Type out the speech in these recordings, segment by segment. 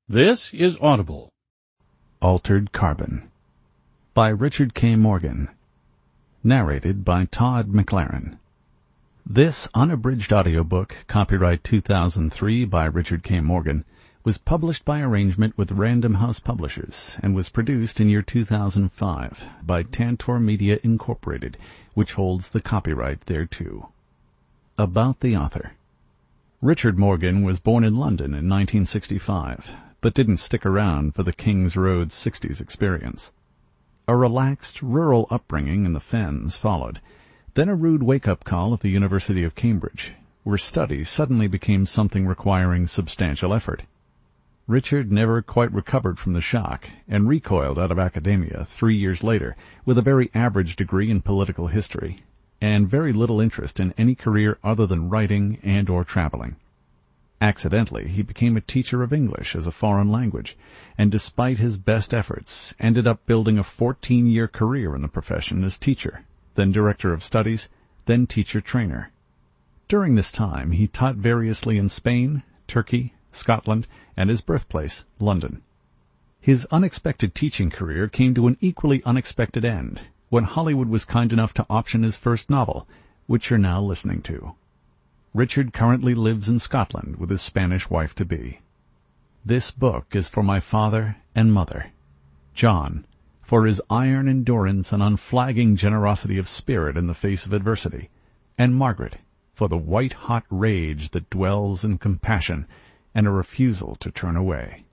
This is Audible. Altered Carbon by Richard K. Morgan. Narrated by Todd McLaren. This unabridged audiobook, copyright 2003 by Richard K. Morgan, was published by arrangement with Random House Publishers and was produced in year 2005 by Tantor Media Incorporated, which holds the copyright thereto. About the author. Richard Morgan was born in London in 1965, but didn't stick around for the King's Road 60s experience. A relaxed, rural upbringing in the Fens followed, then a rude wake-up call at the University of Cambridge, where study suddenly became something requiring substantial effort. Richard never quite recovered from the shock and recoiled out of academia 3 years later with a very average degree in political history and very little interest in any career other than writing and or traveling. Accidentally, he became a teacher of English as a foreign language, and despite his best efforts, ended up building a 14-year career in the profession as teacher, then director of studies, then teacher-trainer. During this time, he taught variously in Spain, Turkey, Scotland, and his birthplace, London. His unexpected teaching career came to an equally unexpected end when Hollywood was kind enough to option his first novel, which you're now listening to. Richard currently lives in Scotland with his Spanish wife-to-be. This book is for my father and mother, John, for his iron endurance and unflagging generosity of spirit in the face of adversity, and Margaret, for the white-hot rage that dwells in compassion and a refusal to turn away.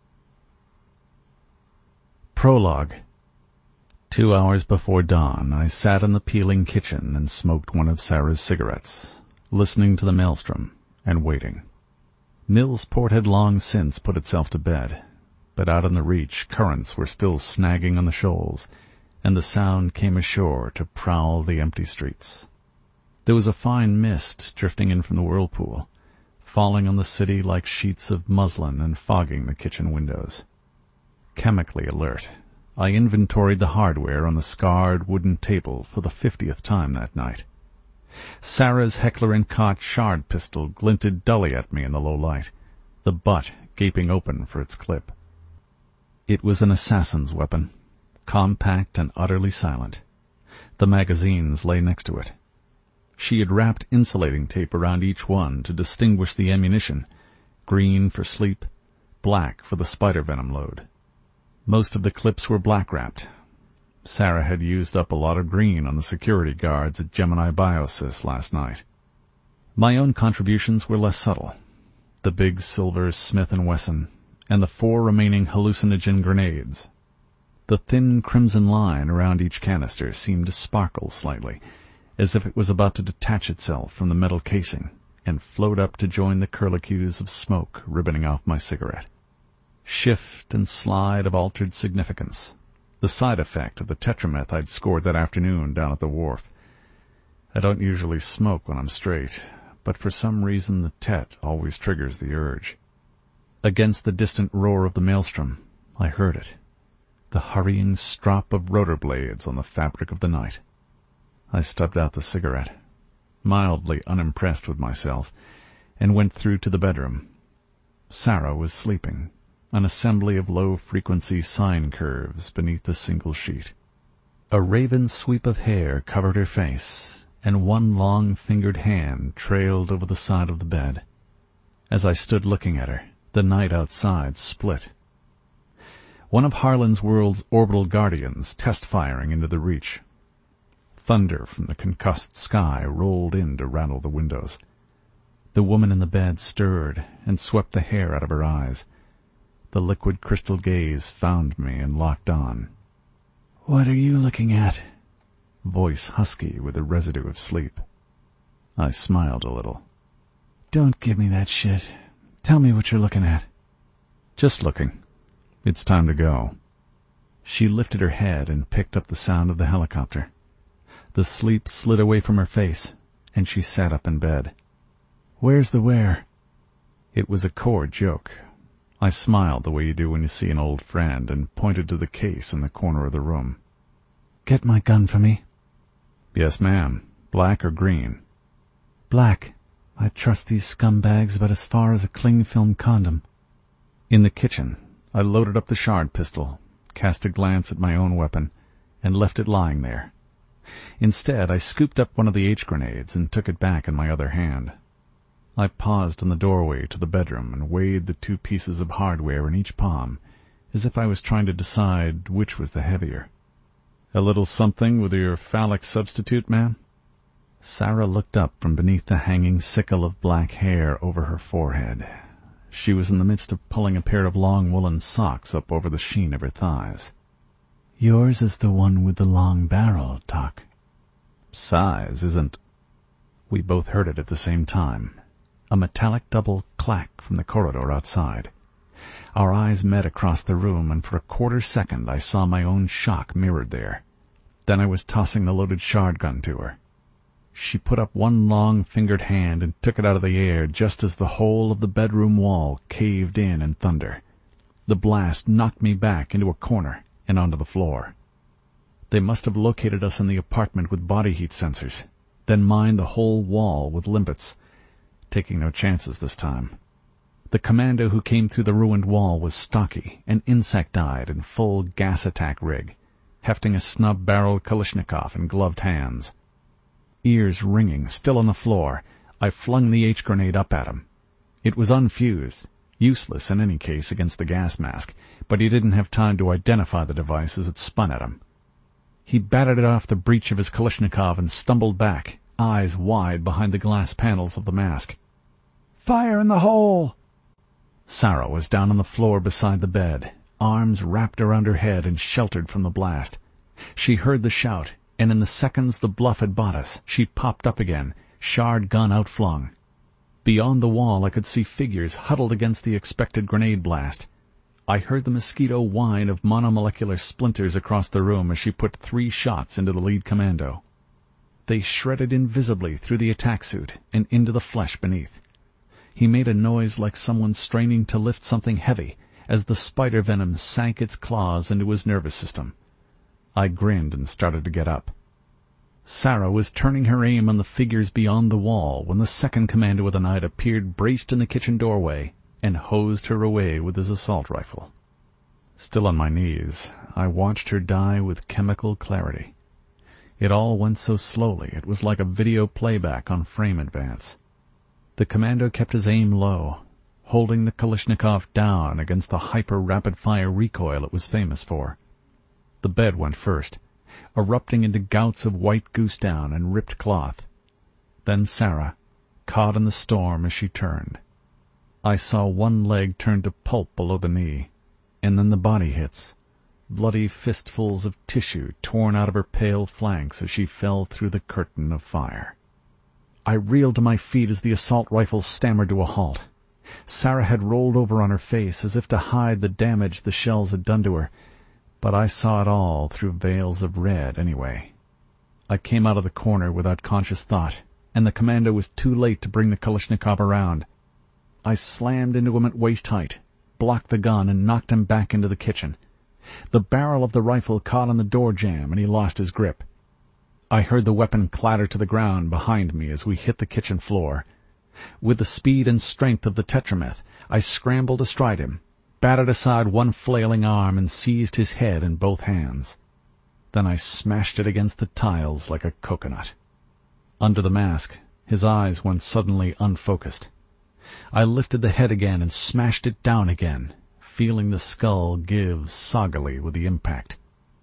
Prologue. 2 hours before dawn, I sat in the peeling kitchen and smoked one of Sarah's cigarettes, listening to the maelstrom and waiting. Millsport had long since put itself to bed, but out on the reach currents were still snagging on the shoals, and the sound came ashore to prowl the empty streets. There was a fine mist drifting in from the whirlpool, falling on the city like sheets of muslin and fogging the kitchen windows. Chemically alert, I inventoried the hardware on the scarred wooden table for the 50th time that night. Sarah's Heckler & Koch shard pistol glinted dully at me in the low light, the butt gaping open for its clip. It was an assassin's weapon, compact and utterly silent. The magazines lay next to it. She had wrapped insulating tape around each one to distinguish the ammunition, green for sleep, black for the spider venom load. Most of the clips were black-wrapped. Sarah had used up a lot of green on the security guards at Gemini Biosys last night. My own contributions were less subtle. The big silver Smith & Wesson, and the 4 remaining hallucinogen grenades. The thin crimson line around each canister seemed to sparkle slightly, as if it was about to detach itself from the metal casing and float up to join the curlicues of smoke ribboning off my cigarette. Shift and slide of altered significance, the side effect of the tetrameth I'd scored that afternoon down at the wharf. I don't usually smoke when I'm straight, but for some reason the tet always triggers the urge. Against the distant roar of the maelstrom, I heard it, the hurrying strop of rotor blades on the fabric of the night. I stubbed out the cigarette, mildly unimpressed with myself, and went through to the bedroom. Sarah was sleeping, an assembly of low-frequency sine curves beneath the single sheet. A raven sweep of hair covered her face, and one long-fingered hand trailed over the side of the bed. As I stood looking at her, the night outside split. One of Harlan's World's orbital guardians test-firing into the reach. Thunder from the concussed sky rolled in to rattle the windows. The woman in the bed stirred and swept the hair out of her eyes. The liquid crystal gaze found me and locked on. "What are you looking at?" Voice husky with a residue of sleep. I smiled a little. "Don't give me that shit. Tell me what you're looking at." "Just looking. It's time to go." She lifted her head and picked up the sound of the helicopter. The sleep slid away from her face, and she sat up in bed. "Where's the where?" It was a core joke. I smiled the way you do when you see an old friend and pointed to the case in the corner of the room. "Get my gun for me." "Yes, ma'am. Black or green?" "Black. I trust these scumbags about as far as a cling film condom." In the kitchen, I loaded up the shard pistol, cast a glance at my own weapon, and left it lying there. Instead, I scooped up one of the H-grenades and took it back in my other hand. I paused in the doorway to the bedroom and weighed the 2 pieces of hardware in each palm, as if I was trying to decide which was the heavier. "A little something with your phallic substitute, ma'am?" Sarah looked up from beneath the hanging sickle of black hair over her forehead. She was in the midst of pulling a pair of long woolen socks up over the sheen of her thighs. "Yours is the one with the long barrel, Doc." "Size isn't—" We both heard it at the same time. A metallic double clack from the corridor outside. Our eyes met across the room, and for a quarter second I saw my own shock mirrored there. Then I was tossing the loaded shard gun to her. She put up one long-fingered hand and took it out of the air just as the whole of the bedroom wall caved in thunder. The blast knocked me back into a corner and onto the floor. They must have located us in the apartment with body heat sensors, then mined the whole wall with limpets, taking no chances this time. The commando who came through the ruined wall was stocky and insect-eyed in full gas attack rig, hefting a snub-barreled Kalashnikov in gloved hands. Ears ringing, still on the floor, I flung the H-grenade up at him. It was unfused, useless in any case against the gas mask, but he didn't have time to identify the device as it spun at him. He batted it off the breech of his Kalashnikov and stumbled back, eyes wide behind the glass panels of the mask. "Fire in the hole!" Sarah was down on the floor beside the bed, arms wrapped around her head and sheltered from the blast. She heard the shout, and in the seconds the bluff had bought us, she popped up again, shard gun outflung. Beyond the wall I could see figures huddled against the expected grenade blast. I heard the mosquito whine of monomolecular splinters across the room as she put 3 shots into the lead commando. They shredded invisibly through the attack suit and into the flesh beneath. He made a noise like someone straining to lift something heavy as the spider venom sank its claws into his nervous system. I grinned and started to get up. Sarah was turning her aim on the figures beyond the wall when the second commando of the night appeared braced in the kitchen doorway and hosed her away with his assault rifle. Still on my knees, I watched her die with chemical clarity. It all went so slowly it was like a video playback on frame advance. The commando kept his aim low, holding the Kalashnikov down against the hyper-rapid-fire recoil it was famous for. The bed went first, erupting into gouts of white goose-down and ripped cloth. Then Sarah, caught in the storm as she turned. I saw one leg turn to pulp below the knee, and then the body hits, bloody fistfuls of tissue torn out of her pale flanks as she fell through the curtain of fire. I reeled to my feet as the assault rifle stammered to a halt. Sarah had rolled over on her face as if to hide the damage the shells had done to her, but I saw it all through veils of red anyway. I came out of the corner without conscious thought, and the commando was too late to bring the Kalashnikov around. I slammed into him at waist height, blocked the gun, and knocked him back into the kitchen. The barrel of the rifle caught on the door jamb, and he lost his grip. I heard the weapon clatter to the ground behind me as we hit the kitchen floor. With the speed and strength of the tetrameth, I scrambled astride him, batted aside one flailing arm, and seized his head in both hands. Then I smashed it against the tiles like a coconut. Under the mask, his eyes went suddenly unfocused. I lifted the head again and smashed it down again, feeling the skull give soggily with the impact.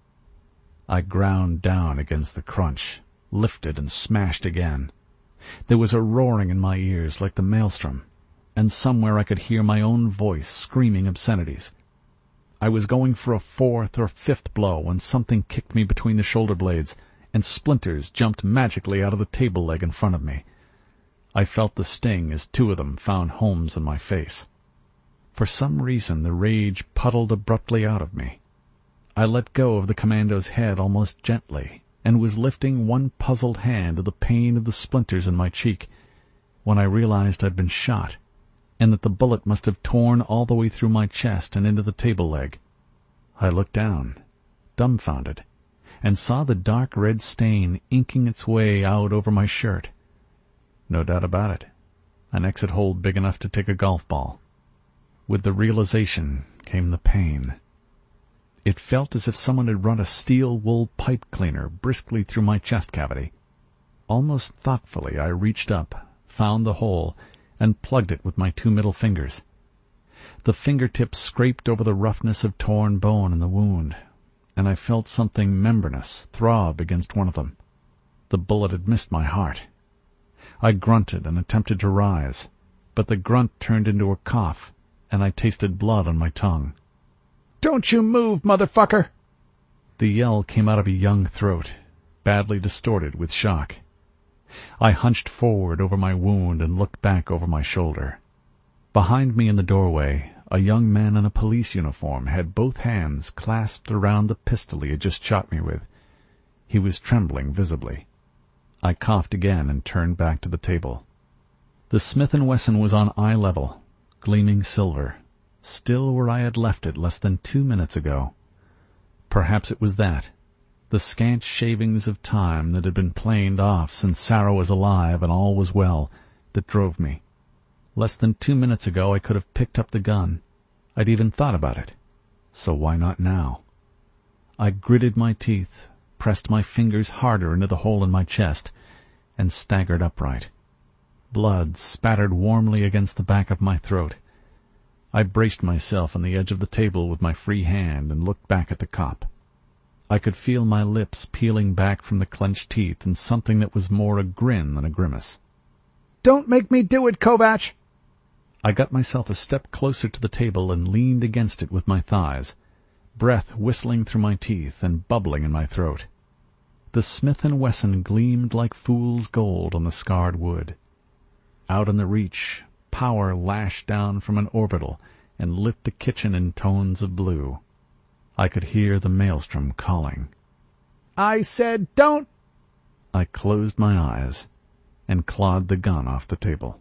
I ground down against the crunch, lifted and smashed again. There was a roaring in my ears like the maelstrom, and somewhere I could hear my own voice screaming obscenities. I was going for a 4th or 5th blow when something kicked me between the shoulder blades, and splinters jumped magically out of the table leg in front of me. I felt the sting as 2 of them found homes in my face. For some reason the rage puddled abruptly out of me. I let go of the commando's head almost gently, and was lifting one puzzled hand to the pain of the splinters in my cheek, when I realized I'd been shot, and that the bullet must have torn all the way through my chest and into the table leg. I looked down, dumbfounded, and saw the dark red stain inking its way out over my shirt. No doubt about it, an exit hole big enough to take a golf ball. With the realization came the pain. It felt as if someone had run a steel wool pipe cleaner briskly through my chest cavity. Almost thoughtfully I reached up, found the hole, and plugged it with my 2 middle fingers. The fingertips scraped over the roughness of torn bone in the wound, and I felt something membranous throb against one of them. The bullet had missed my heart. I grunted and attempted to rise, but the grunt turned into a cough, and I tasted blood on my tongue. "Don't you move, motherfucker!" The yell came out of a young throat, badly distorted with shock. I hunched forward over my wound and looked back over my shoulder. Behind me in the doorway, a young man in a police uniform had both hands clasped around the pistol he had just shot me with. He was trembling visibly. I coughed again and turned back to the table. The Smith & Wesson was on eye level, gleaming silver, still where I had left it less than 2 minutes ago. Perhaps it was that, the scant shavings of time that had been planed off since Sarah was alive and all was well, that drove me. Less than 2 minutes ago I could have picked up the gun. I'd even thought about it. So why not now? I gritted my teeth, pressed my fingers harder into the hole in my chest, and staggered upright. Blood spattered warmly against the back of my throat. I braced myself on the edge of the table with my free hand and looked back at the cop. I could feel my lips peeling back from the clenched teeth in something that was more a grin than a grimace. "Don't make me do it, Kovach!" I got myself a step closer to the table and leaned against it with my thighs, breath whistling through my teeth and bubbling in my throat. The Smith & Wesson gleamed like fool's gold on the scarred wood. Out in the reach, power lashed down from an orbital and lit the kitchen in tones of blue. I could hear the maelstrom calling. "I said don't!" I closed my eyes and clawed the gun off the table.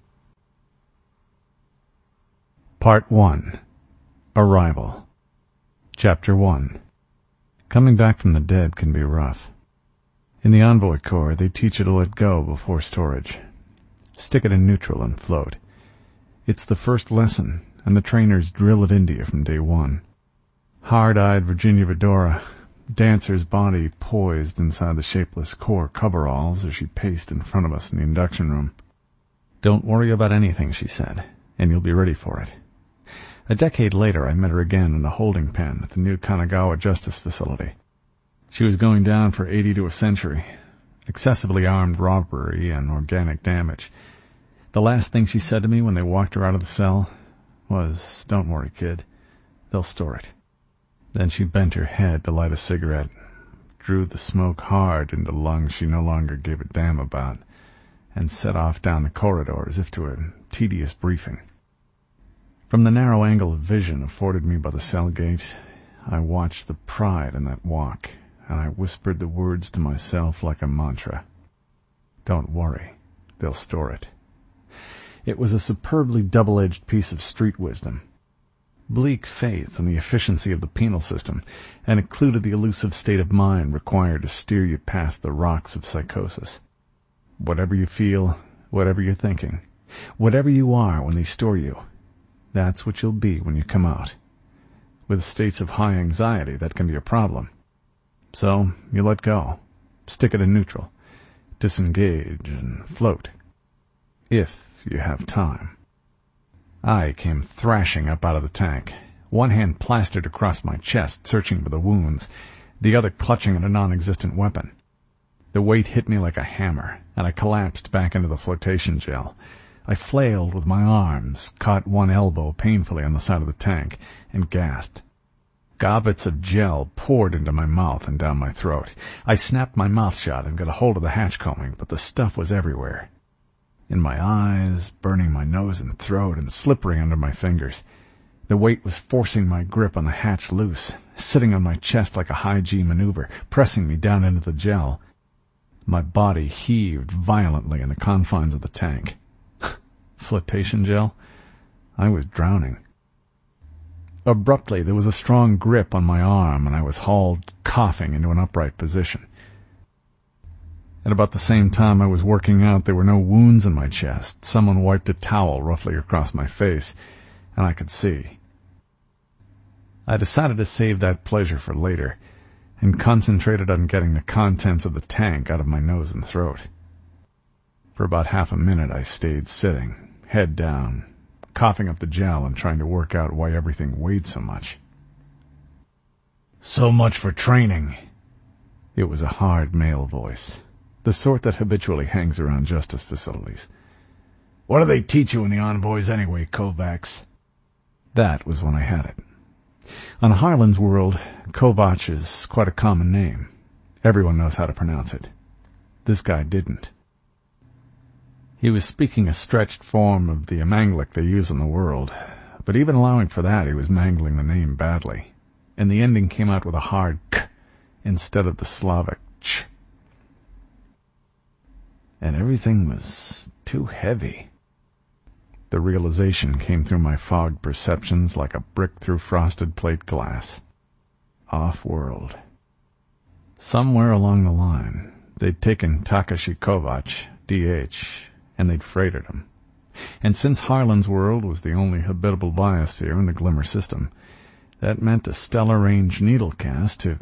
Part 1. Arrival. Chapter 1. Coming back from the dead can be rough. In the Envoy Corps, they teach you to let go before storage. Stick it in neutral and float. It's the first lesson, and the trainers drill it into you from day one. Hard-eyed Virginia Vidora, Dancer's body poised inside the shapeless Corps coveralls as she paced in front of us in the induction room. "Don't worry about anything," she said, "and you'll be ready for it." A decade later, I met her again in a holding pen at the new Kanagawa Justice Facility. She was going down for 80 to a century, excessively armed robbery and organic damage. The last thing she said to me when they walked her out of the cell was, "Don't worry, kid. They'll store it." Then she bent her head to light a cigarette, drew the smoke hard into lungs she no longer gave a damn about, and set off down the corridor as if to a tedious briefing. From the narrow angle of vision afforded me by the cell gate, I watched the pride in that walk, and I whispered the words to myself like a mantra. "Don't worry, they'll store it." It was a superbly double-edged piece of street wisdom. Bleak faith in the efficiency of the penal system, and included the elusive state of mind required to steer you past the rocks of psychosis. Whatever you feel, whatever you're thinking, whatever you are when they store you, that's what you'll be when you come out. With states of high anxiety, that can be a problem. So you let go, stick it in neutral, disengage, and float. If you have time. I came thrashing up out of the tank, one hand plastered across my chest, searching for the wounds, the other clutching at a non-existent weapon. The weight hit me like a hammer, and I collapsed back into the flotation gel. I flailed with my arms, caught one elbow painfully on the side of the tank, and gasped. Gobbets of gel poured into my mouth and down my throat. I snapped my mouth shut and got a hold of the hatch combing, but the stuff was everywhere. In my eyes, burning my nose and throat, and slippery under my fingers. The weight was forcing my grip on the hatch loose, sitting on my chest like a high-G maneuver, pressing me down into the gel. My body heaved violently in the confines of the tank. Flotation gel? I was drowning. Abruptly, there was a strong grip on my arm, and I was hauled, coughing, into an upright position. At about the same time I was working out, there were no wounds in my chest. Someone wiped a towel roughly across my face, and I could see. I decided to save that pleasure for later, and concentrated on getting the contents of the tank out of my nose and throat. For about half a minute I stayed sitting, head down, coughing up the gel and trying to work out why everything weighed so much. "So much for training." It was a hard male voice, the sort that habitually hangs around justice facilities. "What do they teach you in the envoys anyway, Kovacs?" That was when I had it. On Harlan's world, Kovacs is quite a common name. Everyone knows how to pronounce it. This guy didn't. He was speaking a stretched form of the Amanglic they use in the world, but even allowing for that, he was mangling the name badly, and the ending came out with a hard k instead of the Slavic ch. And everything was too heavy. The realization came through my fogged perceptions like a brick through frosted plate glass. Off-world. Somewhere along the line, they'd taken Takashi Kovacs, D.H., and they'd freighted him. And since Harlan's world was the only habitable biosphere in the Glimmer system, that meant a stellar range needlecast to...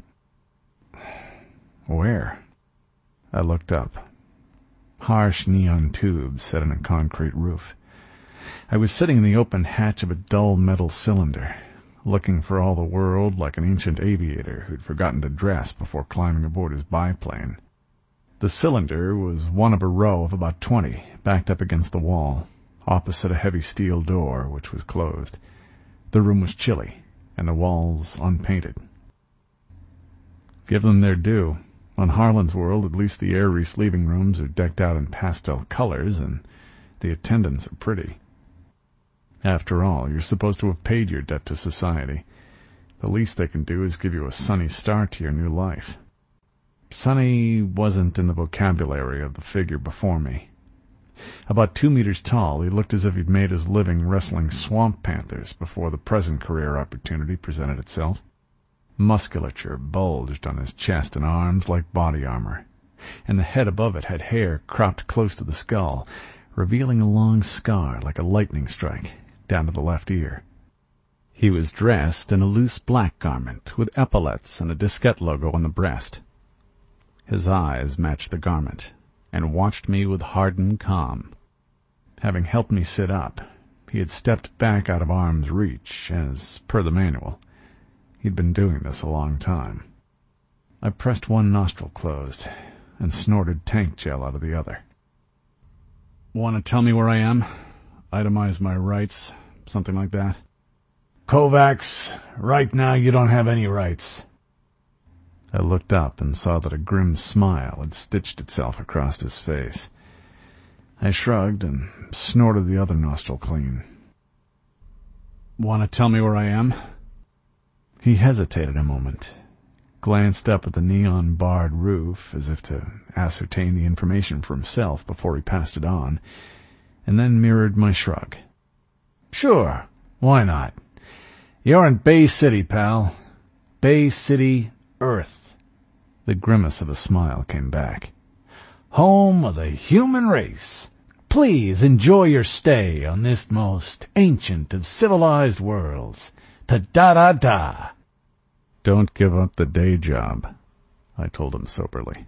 Where? I looked up. Harsh neon tubes set in a concrete roof. I was sitting in the open hatch of a dull metal cylinder, looking for all the world like an ancient aviator who'd forgotten to dress before climbing aboard his biplane. The cylinder was one of a row of about 20, backed up against the wall, opposite a heavy steel door, which was closed. The room was chilly, and the walls unpainted. Give them their due. On Harlan's world, at least the air relieving rooms are decked out in pastel colors, and the attendants are pretty. After all, you're supposed to have paid your debt to society. The least they can do is give you a sunny start to your new life. Sunny wasn't in the vocabulary of the figure before me. About 2 meters tall, he looked as if he'd made his living wrestling swamp panthers before the present career opportunity presented itself. Musculature bulged on his chest and arms like body armor, and the head above it had hair cropped close to the skull, revealing a long scar like a lightning strike down to the left ear. He was dressed in a loose black garment with epaulets and a diskette logo on the breast. His eyes matched the garment and watched me with hardened calm. Having helped me sit up, he had stepped back out of arm's reach, as per the manual. He'd been doing this a long time. I pressed one nostril closed and snorted tank gel out of the other. "Want to tell me where I am? Itemize my rights, something like that?" "Kovacs, right now you don't have any rights." I looked up and saw that a grim smile had stitched itself across his face. I shrugged and snorted the other nostril clean. "Want to tell me where I am?" He hesitated a moment, glanced up at the neon-barred roof as if to ascertain the information for himself before he passed it on, and then mirrored my shrug. "Sure, why not? You're in Bay City, pal. Bay City, Earth." The grimace of a smile came back. "Home of the human race. Please enjoy your stay on this most ancient of civilized worlds. Ta-da-da-da." "Don't give up the day job," I told him soberly.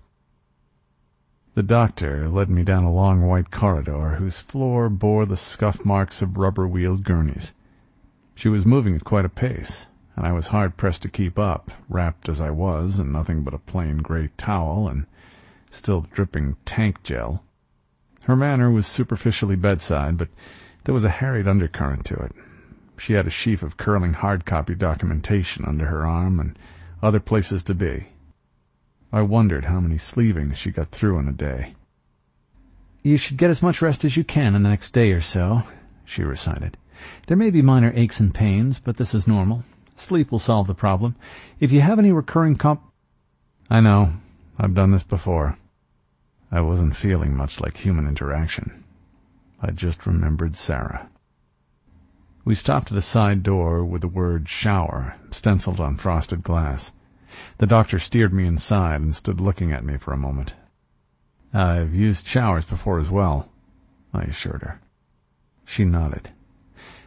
The doctor led me down a long white corridor whose floor bore the scuff marks of rubber-wheeled gurneys. She was moving at quite a pace, and I was hard-pressed to keep up, wrapped as I was in nothing but a plain gray towel and still dripping tank gel. Her manner was superficially bedside, but there was a harried undercurrent to it. She had a sheaf of curling hard-copy documentation under her arm and other places to be. I wondered how many sleevings she got through in a day. "You should get as much rest as you can in the next day or so," she recited. "There may be minor aches and pains, but this is normal. Sleep will solve the problem. If you have any recurring "I know. I've done this before." I wasn't feeling much like human interaction. I just remembered Sarah. We stopped at a side door with the word shower stenciled on frosted glass. The doctor steered me inside and stood looking at me for a moment. "I've used showers before as well," I assured her. She nodded.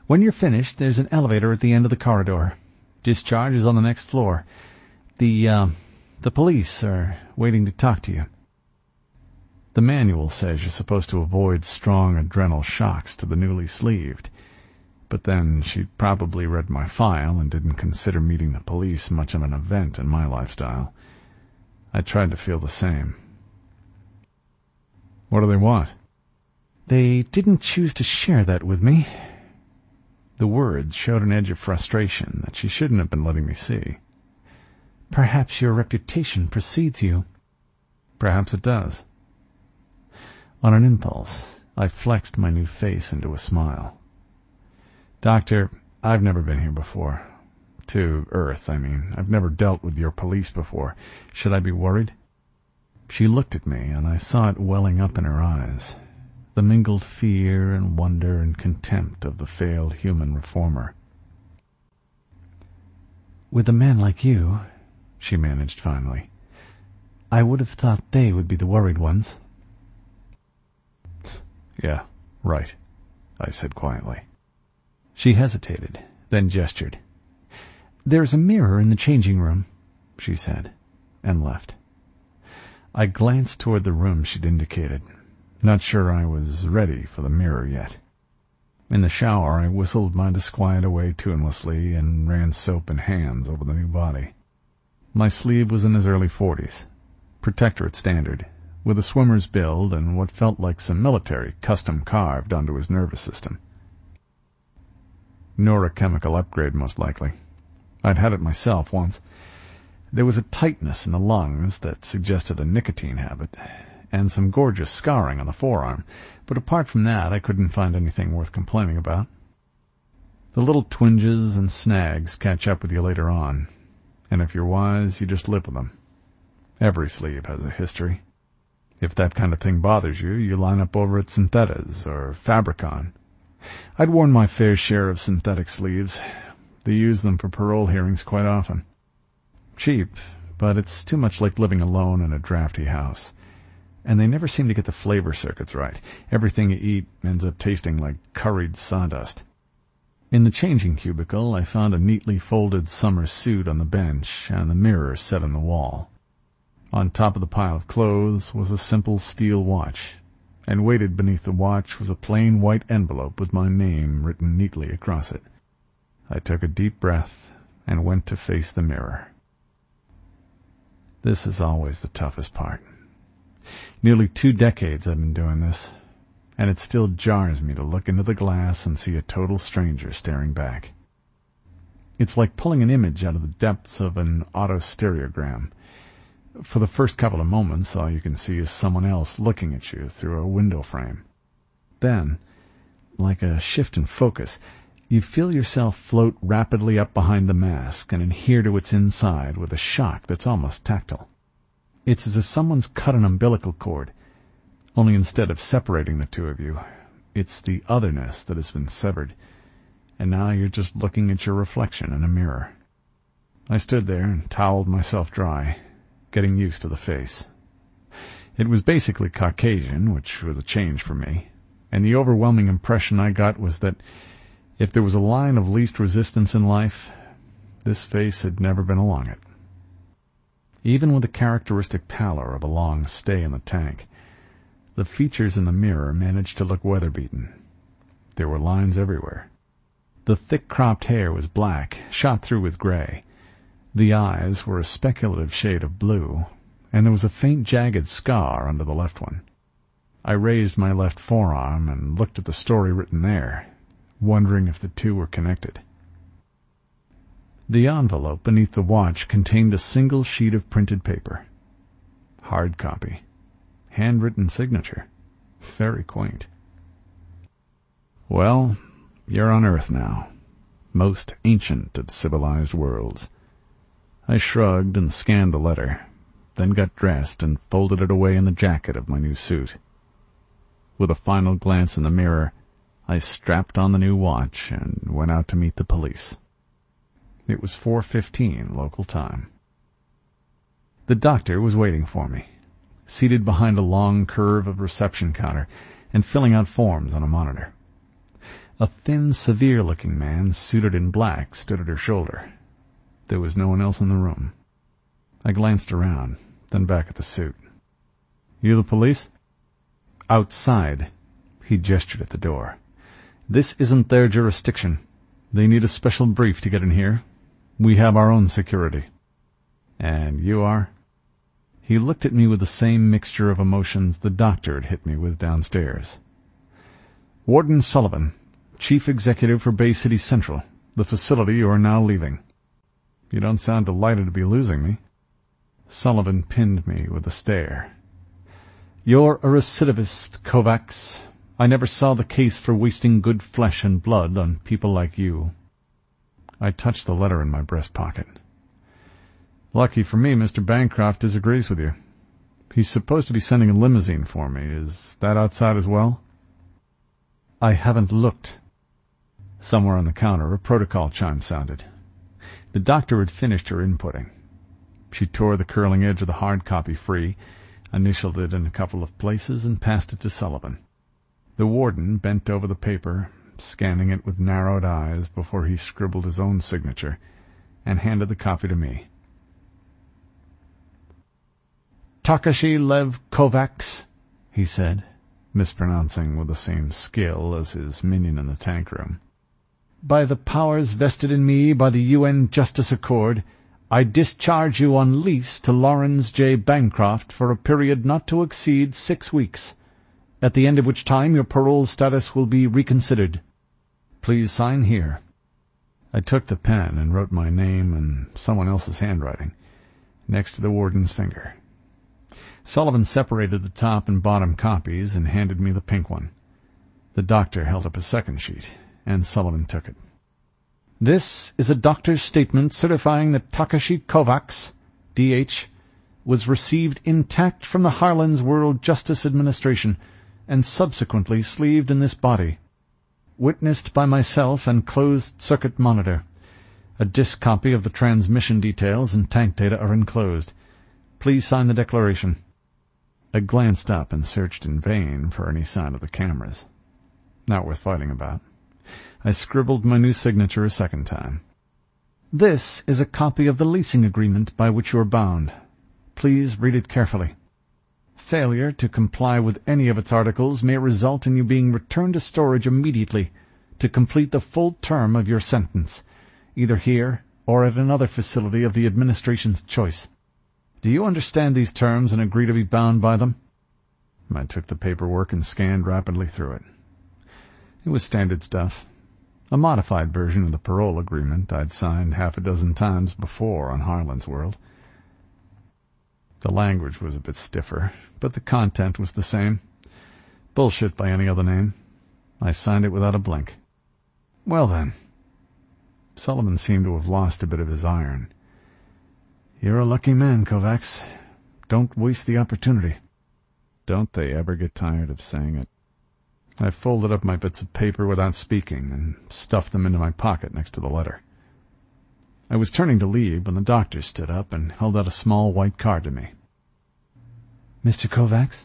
When you're finished, there's an elevator at the end of the corridor. Discharge is on the next floor. The police are waiting to talk to you. The manual says you're supposed to avoid strong adrenal shocks to the newly sleeved. But then she'd probably read my file and didn't consider meeting the police much of an event in my lifestyle. I tried to feel the same. What do they want? They didn't choose to share that with me. The words showed an edge of frustration that she shouldn't have been letting me see. Perhaps your reputation precedes you. Perhaps it does. On an impulse, I flexed my new face into a smile. Doctor, I've never been here before. To Earth, I mean. I've never dealt with your police before. Should I be worried? She looked at me, and I saw it welling up in her eyes. The mingled fear and wonder and contempt of the failed human reformer. With a man like you, she managed finally, I would have thought they would be the worried ones. Yeah, right, I said quietly. She hesitated, then gestured. There's a mirror in the changing room, she said, and left. I glanced toward the room she'd indicated, not sure I was ready for the mirror yet. In the shower, I whistled my disquiet away tunelessly and ran soap and hands over the new body. My sleeve was in his early 40s, protectorate standard, with a swimmer's build and what felt like some military custom carved onto his nervous system. Neurochemical upgrade, most likely. I'd had it myself once. There was a tightness in the lungs that suggested a nicotine habit, and some gorgeous scarring on the forearm, but apart from that I couldn't find anything worth complaining about. The little twinges and snags catch up with you later on, and if you're wise, you just live with them. Every sleeve has a history. If that kind of thing bothers you, you line up over at Synthetas or Fabricon. I'd worn my fair share of synthetic sleeves. They use them for parole hearings quite often. Cheap, but it's too much like living alone in a drafty house. And they never seem to get the flavor circuits right. Everything you eat ends up tasting like curried sawdust. In the changing cubicle, I found a neatly folded summer suit on the bench and the mirror set on the wall. On top of the pile of clothes was a simple steel watch, and weighted beneath the watch was a plain white envelope with my name written neatly across it. I took a deep breath and went to face the mirror. This is always the toughest part. Nearly 2 decades I've been doing this, and it still jars me to look into the glass and see a total stranger staring back. It's like pulling an image out of the depths of an autostereogram. For the first couple of moments, all you can see is someone else looking at you through a window frame. Then, like a shift in focus, you feel yourself float rapidly up behind the mask and adhere to its inside with a shock that's almost tactile. It's as if someone's cut an umbilical cord, only instead of separating the two of you, it's the otherness that has been severed, and now you're just looking at your reflection in a mirror. I stood there and toweled myself dry, getting used to the face. It was basically Caucasian, which was a change for me, and the overwhelming impression I got was that if there was a line of least resistance in life, this face had never been along it. Even with the characteristic pallor of a long stay in the tank, the features in the mirror managed to look weather-beaten. There were lines everywhere. The thick cropped hair was black, shot through with gray. The eyes were a speculative shade of blue, and there was a faint jagged scar under the left one. I raised my left forearm and looked at the story written there, wondering if the two were connected. The envelope beneath the watch contained a single sheet of printed paper. Hard copy. Handwritten signature. Very quaint. Well, you're on Earth now, most ancient of civilized worlds. I shrugged and scanned the letter, then got dressed and folded it away in the jacket of my new suit. With a final glance in the mirror, I strapped on the new watch and went out to meet the police. It was 4:15 local time. The doctor was waiting for me, seated behind a long curve of reception counter and filling out forms on a monitor. A thin, severe-looking man, suited in black, stood at her shoulder. There was no one else in the room. I glanced around, then back at the suit. "You the police?" "Outside." He gestured at the door. "This isn't their jurisdiction. They need a special brief to get in here. We have our own security." "And you are?" He looked at me with the same mixture of emotions the doctor had hit me with downstairs. "Warden Sullivan, Chief Executive for Bay City Central, the facility you are now leaving." "You don't sound delighted to be losing me." Sullivan pinned me with a stare. "You're a recidivist, Kovacs. I never saw the case for wasting good flesh and blood on people like you." I touched the letter in my breast pocket. "Lucky for me, Mr. Bancroft disagrees with you. He's supposed to be sending a limousine for me. Is that outside as well?" "I haven't looked." Somewhere on the counter, a protocol chime sounded. The doctor had finished her inputting. She tore the curling edge of the hard copy free, initialed it in a couple of places, and passed it to Sullivan. The warden bent over the paper, scanning it with narrowed eyes before he scribbled his own signature, and handed the copy to me. "Takashi Lev Kovacs," he said, mispronouncing with the same skill as his minion in the tank room. "By the powers vested in me by the UN Justice Accord, I discharge you on lease to Lawrence J. Bancroft for a period not to exceed 6 weeks, at the end of which time your parole status will be reconsidered. Please sign here." I took the pen and wrote my name in someone else's handwriting, next to the warden's finger. Sullivan separated the top and bottom copies and handed me the pink one. The doctor held up a second sheet, and Sullivan took it. "This is a doctor's statement certifying that Takashi Kovacs, D.H., was received intact from the Harlan's World Justice Administration and subsequently sleeved in this body. Witnessed by myself and closed-circuit monitor. A disk copy of the transmission details and tank data are enclosed. Please sign the declaration." I glanced up and searched in vain for any sign of the cameras. Not worth fighting about. I scribbled my new signature a second time. "This is a copy of the leasing agreement by which you are bound. Please read it carefully. Failure to comply with any of its articles may result in you being returned to storage immediately to complete the full term of your sentence, either here or at another facility of the administration's choice. Do you understand these terms and agree to be bound by them?" I took the paperwork and scanned rapidly through it. It was standard stuff. A modified version of the parole agreement I'd signed half a dozen times before on Harlan's World. The language was a bit stiffer, but the content was the same. Bullshit by any other name. I signed it without a blink. "Well then." Sullivan seemed to have lost a bit of his iron. "You're a lucky man, Kovacs. Don't waste the opportunity." Don't they ever get tired of saying it? I folded up my bits of paper without speaking and stuffed them into my pocket next to the letter. I was turning to leave when the doctor stood up and held out a small white card to me. "Mr. Kovacs?"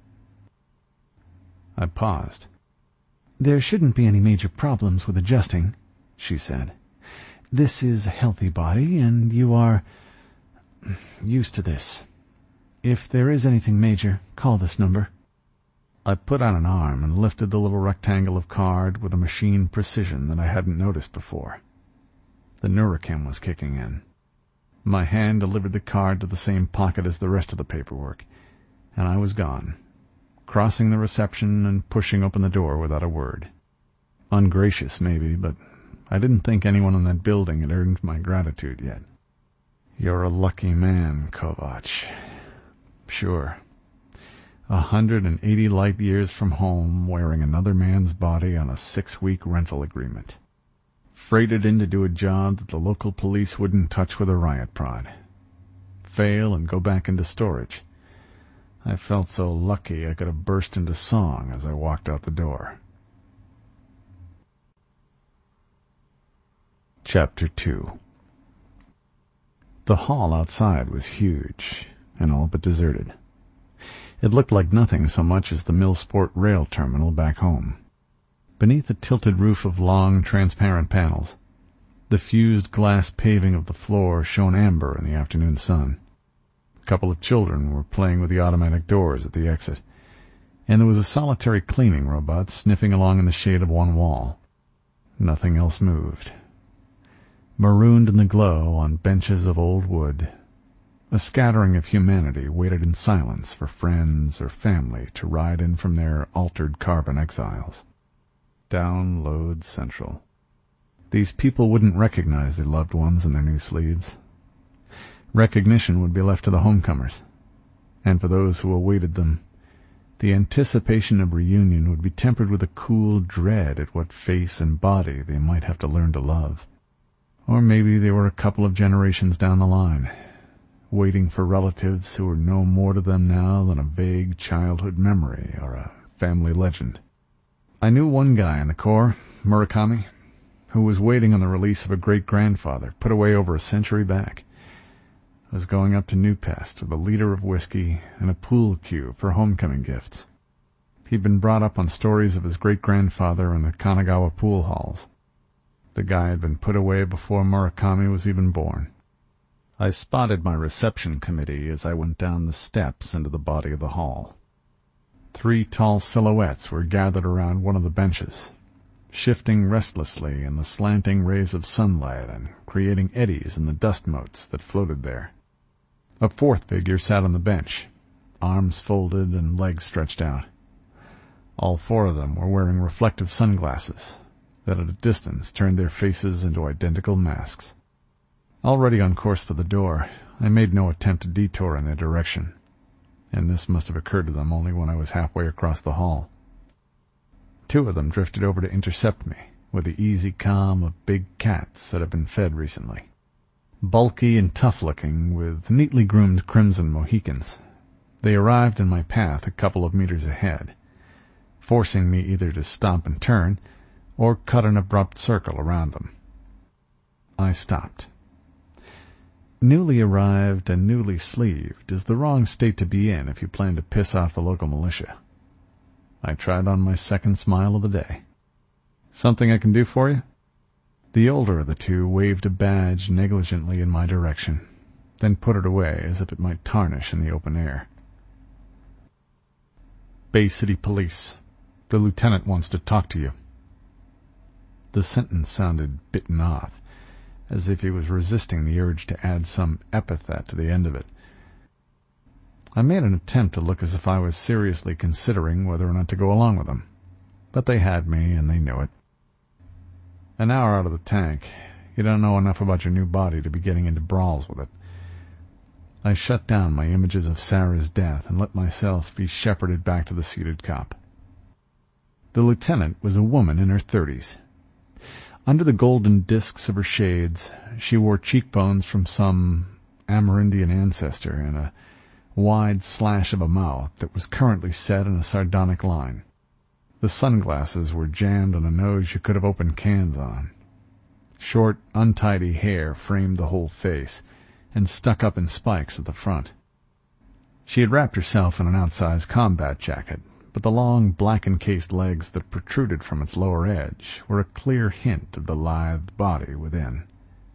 I paused. "There shouldn't be any major problems with adjusting," she said. "This is a healthy body, and you are used to this. If there is anything major, call this number." I put out an arm and lifted the little rectangle of card with a machine precision that I hadn't noticed before. The Neurochem was kicking in. My hand delivered the card to the same pocket as the rest of the paperwork, and I was gone, crossing the reception and pushing open the door without a word. Ungracious, maybe, but I didn't think anyone in that building had earned my gratitude yet. You're a lucky man, Kovacs. Sure. 180 light years from home, wearing another man's body on a 6-week rental agreement. Freighted in to do a job that the local police wouldn't touch with a riot prod. Fail and go back into storage. I felt so lucky I could have burst into song as I walked out the door. Chapter 2. The hall outside was huge and all but deserted. It looked like nothing so much as the Millsport rail terminal back home. Beneath a tilted roof of long, transparent panels, the fused glass paving of the floor shone amber in the afternoon sun. A couple of children were playing with the automatic doors at the exit, and there was a solitary cleaning robot sniffing along in the shade of one wall. Nothing else moved. Marooned in the glow on benches of old wood, a scattering of humanity waited in silence for friends or family to ride in from their altered carbon exiles. Download Central. These people wouldn't recognize their loved ones in their new sleeves. Recognition would be left to the homecomers, and for those who awaited them, the anticipation of reunion would be tempered with a cool dread at what face and body they might have to learn to love. Or maybe they were a couple of generations down the line, waiting for relatives who were no more to them now than a vague childhood memory or a family legend. I knew one guy in the Corps, Murakami, who was waiting on the release of a great-grandfather put away over a century back. Was going up to New Pest with a liter of whiskey and a pool cue for homecoming gifts. He'd been brought up on stories of his great-grandfather in the Kanagawa pool halls. The guy had been put away before Murakami was even born. I spotted my reception committee as I went down the steps into the body of the hall. 3 tall silhouettes were gathered around one of the benches, shifting restlessly in the slanting rays of sunlight and creating eddies in the dust motes that floated there. A 4th figure sat on the bench, arms folded and legs stretched out. All 4 of them were wearing reflective sunglasses that at a distance turned their faces into identical masks. Already on course for the door, I made no attempt to detour in their direction, and this must have occurred to them only when I was halfway across the hall. 2 of them drifted over to intercept me with the easy calm of big cats that have been fed recently. Bulky and tough-looking, with neatly groomed crimson Mohicans, they arrived in my path a couple of meters ahead, forcing me either to stop and turn or cut an abrupt circle around them. I stopped. Newly arrived and newly sleeved is the wrong state to be in if you plan to piss off the local militia. I tried on my second smile of the day. "Something I can do for you?" The older of the 2 waved a badge negligently in my direction, then put it away as if it might tarnish in the open air. "Bay City Police. The lieutenant wants to talk to you." The sentence sounded bitten off, as if he was resisting the urge to add some epithet to the end of it. I made an attempt to look as if I was seriously considering whether or not to go along with them, but they had me, and they knew it. An hour out of the tank, you don't know enough about your new body to be getting into brawls with it. I shut down my images of Sarah's death and let myself be shepherded back to the seated cop. The lieutenant was a woman in her 30s. Under the golden discs of her shades, she wore cheekbones from some Amerindian ancestor and a wide slash of a mouth that was currently set in a sardonic line. The sunglasses were jammed on a nose you could have opened cans on. Short, untidy hair framed the whole face and stuck up in spikes at the front. She had wrapped herself in an outsized combat jacket, but the long, black-encased legs that protruded from its lower edge were a clear hint of the lithe body within.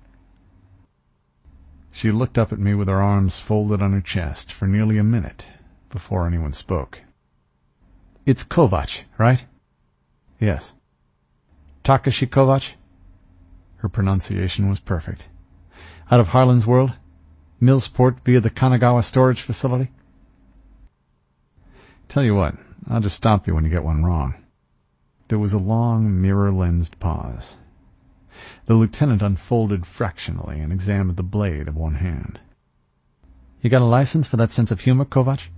She looked up at me with her arms folded on her chest for nearly a minute before anyone spoke. "It's Kovac, right?" "Yes." "Takashi Kovac?" Her pronunciation was perfect. "Out of Harlan's World? Millsport via the Kanagawa storage facility?" "Tell you what, I'll just stop you when you get one wrong." There was a long, mirror-lensed pause. The lieutenant unfolded fractionally and examined the blade of one hand. "You got a license for that sense of humor, Kovac?"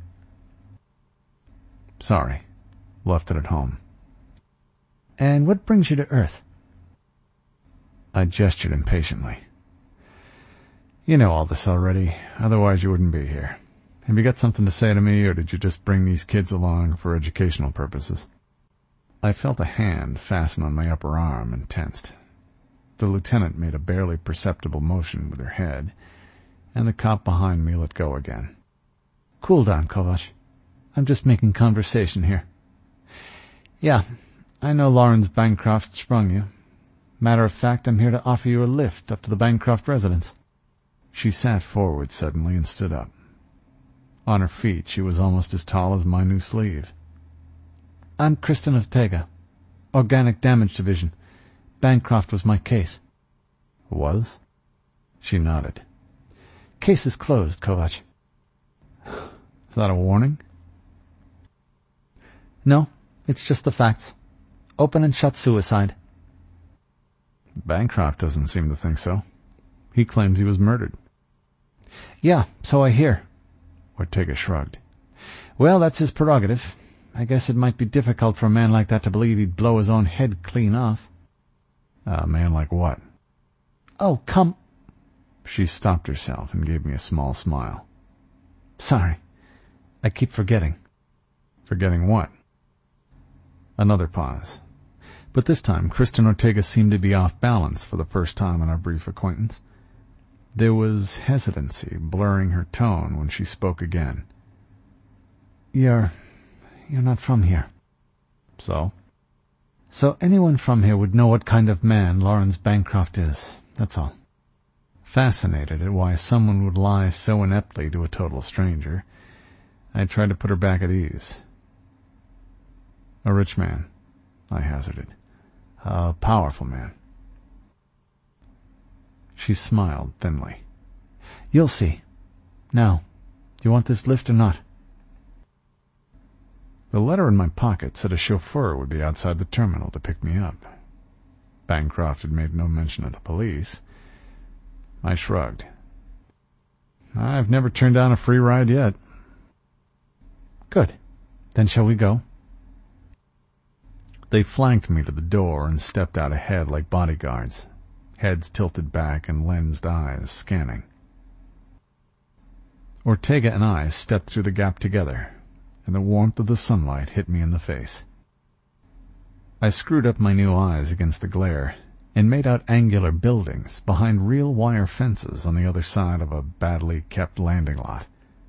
"Sorry. Left it at home." "And what brings you to Earth?" I gestured impatiently. "You know all this already, otherwise you wouldn't be here. Have you got something to say to me, or did you just bring these kids along for educational purposes?" I felt a hand fasten on my upper arm and tensed. The lieutenant made a barely perceptible motion with her head, and the cop behind me let go again. "Cool down, Kovac. I'm just making conversation here. Yeah, I know Lawrence Bancroft sprung you. Matter of fact, I'm here to offer you a lift up to the Bancroft residence. She sat forward suddenly and stood up. On her feet, she was almost as tall as my new sleeve. I'm Kristen Ortega, Organic Damage Division. Bancroft was my case. Was? She nodded. Case is closed, Kovac. Is that a warning? No, it's just the facts. Open and shut suicide. Bancroft doesn't seem to think so. He claims he was murdered. Yeah, so I hear. Ortega shrugged. Well, that's his prerogative. I guess it might be difficult for a man like that to believe he'd blow his own head clean off. A man like what? Oh, come... She stopped herself and gave me a small smile. Sorry. I keep forgetting. Forgetting what? Another pause. But this time, Kristen Ortega seemed to be off balance for the first time in our brief acquaintance. There was hesitancy blurring her tone when she spoke again. You're not from here. So? So anyone from here would know what kind of man Lawrence Bancroft is, that's all. Fascinated at why someone would lie so ineptly to a total stranger, I tried to put her back at ease. A rich man, I hazarded. A powerful man. She smiled thinly. You'll see. Now, do you want this lift or not? The letter in my pocket said a chauffeur would be outside the terminal to pick me up. Bancroft had made no mention of the police. I shrugged. I've never turned down a free ride yet. Good. Then shall we go? They flanked me to the door and stepped out ahead like bodyguards, heads tilted back and lensed eyes scanning. Ortega and I stepped through the gap together, and the warmth of the sunlight hit me in the face. I screwed up my new eyes against the glare and made out angular buildings behind real wire fences on the other side of a badly kept landing lot.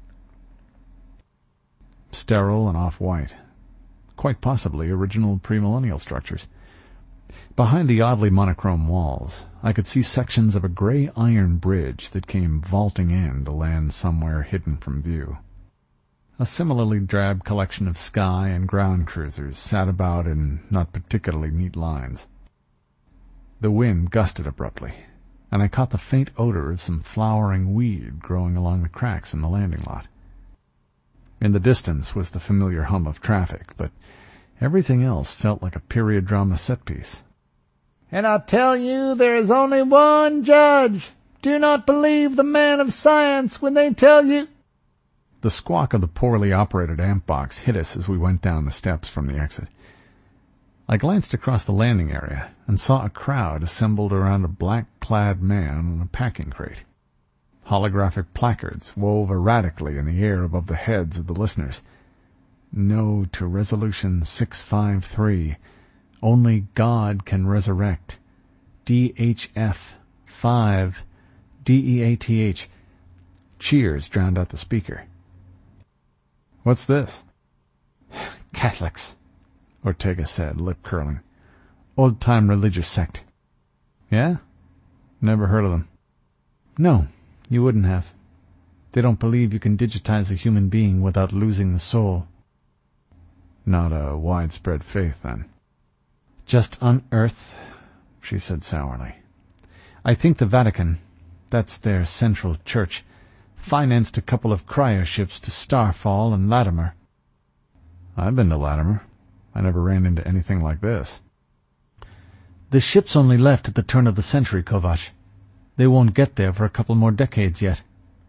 Sterile and off-white. Quite possibly original premillennial structures. Behind the oddly monochrome walls, I could see sections of a gray iron bridge that came vaulting in to land somewhere hidden from view. A similarly drab collection of sky and ground cruisers sat about in not particularly neat lines. The wind gusted abruptly, and I caught the faint odor of some flowering weed growing along the cracks in the landing lot. In the distance was the familiar hum of traffic, but everything else felt like a period drama set piece. And I'll tell you there is only one judge. Do not believe the man of science when they tell you... The squawk of the poorly operated amp box hit us as we went down the steps from the exit. I glanced across the landing area and saw a crowd assembled around a black-clad man on a packing crate. Holographic placards wove erratically in the air above the heads of the listeners. No to Resolution 653. Only God can resurrect. DHF 5. DEATH. Cheers drowned out the speaker. What's this? Catholics, Ortega said, lip curling. Old-time religious sect. Yeah? Never heard of them. No, you wouldn't have. They don't believe you can digitize a human being without losing the soul. Not a widespread faith, then. Just on Earth, she said sourly. I think the Vatican, that's their central church, financed a couple of cryoships to Starfall and Latimer. I've been to Latimer. I never ran into anything like this. The ships only left at the turn of the century, Kovac. They won't get there for a couple more decades yet.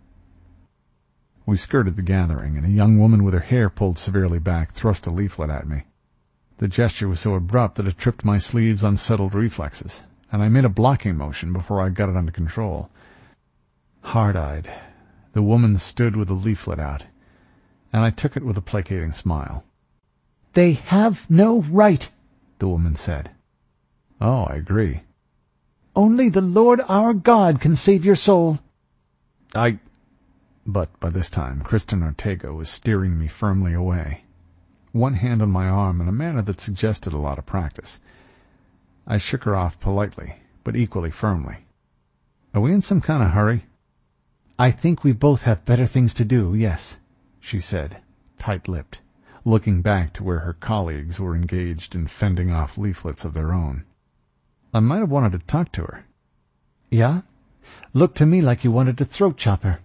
We skirted the gathering, and a young woman with her hair pulled severely back thrust a leaflet at me. The gesture was so abrupt that it tripped my sleeve's unsettled reflexes, and I made a blocking motion before I got it under control. Hard-eyed, the woman stood with the leaflet out, and I took it with a placating smile. They have no right, the woman said. Oh, I agree. Only the Lord our God can save your soul. But by this time, Kristen Ortega was steering me firmly away. one hand on my arm in a manner that suggested a lot of practice. I shook her off politely, but equally firmly. "Are we in some kind of hurry?" "I think we both have better things to do, yes," she said, tight-lipped, looking back to where her colleagues were engaged in fending off leaflets of their own. I might have wanted to talk to her. "Yeah? Looked to me like you wanted to throat chop her."